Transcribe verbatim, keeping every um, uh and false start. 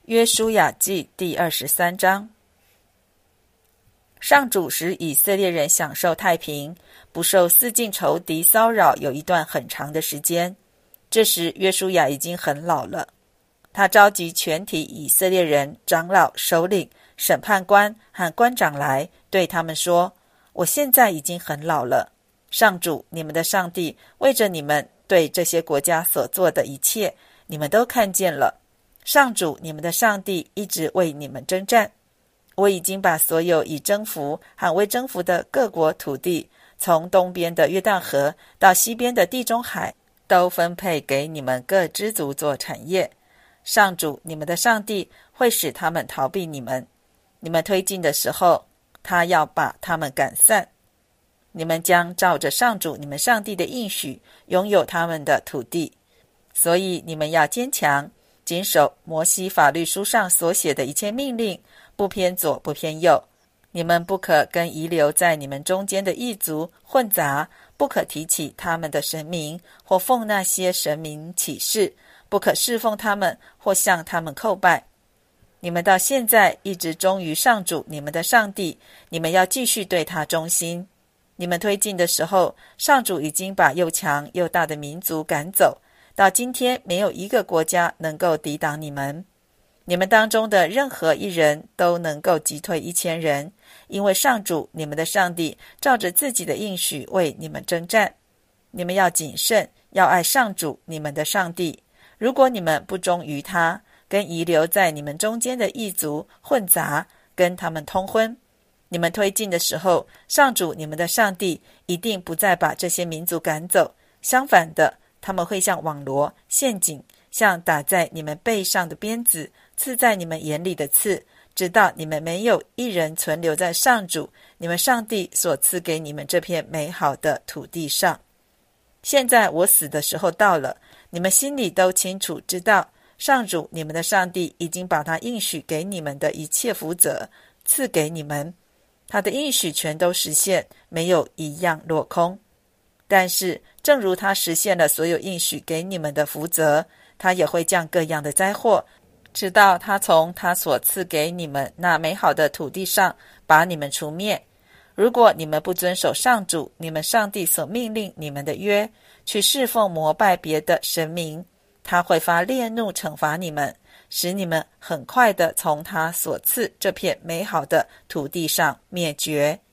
约书亚记第二十三章。上主使以色列人享受太平，不受四境仇敌骚扰有一段很长的时间。这时约书亚已经很老了，他召集全体以色列人、长老、首领、审判官和官长来，对他们说：我现在已经很老了，上主你们的上帝为着你们对这些国家所做的一切，你们都看见了。上主你们的上帝一直为你们征战，我已经把所有已征服和未征服的各国土地，从东边的约旦河到西边的地中海，都分配给你们各支族做产业。上主你们的上帝会使他们逃避你们，你们推进的时候，他要把他们赶散。你们将照着上主你们上帝的应许拥有他们的土地。所以你们要坚强，谨守摩西法律书上所写的一切命令，不偏左不偏右。你们不可跟遗留在你们中间的异族混杂，不可提起他们的神明，或奉那些神明起誓，不可侍奉他们，或向他们叩拜。你们到现在一直忠于上主你们的上帝，你们要继续对他忠心。你们推进的时候，上主已经把又强又大的民族赶走，到今天没有一个国家能够抵挡你们。你们当中的任何一人都能够击退一千人，因为上主你们的上帝照着自己的应许为你们征战。你们要谨慎，要爱上主你们的上帝。如果你们不忠于他，跟遗留在你们中间的异族混杂，跟他们通婚，你们推进的时候，上主你们的上帝一定不再把这些民族赶走，相反的，他们会像网罗、陷阱，像打在你们背上的鞭子，刺在你们眼里的刺，直到你们没有一人存留在上主你们上帝所赐给你们这片美好的土地上。现在我死的时候到了，你们心里都清楚知道，上主你们的上帝已经把他应许给你们的一切福泽赐给你们，他的应许全都实现，没有一样落空。但是正如他实现了所有应许给你们的福泽，他也会降各样的灾祸，直到他从他所赐给你们那美好的土地上把你们除灭。如果你们不遵守上主你们上帝所命令你们的约，去侍奉膜拜别的神明，他会发烈怒惩罚你们，使你们很快的从他所赐这片美好的土地上灭绝。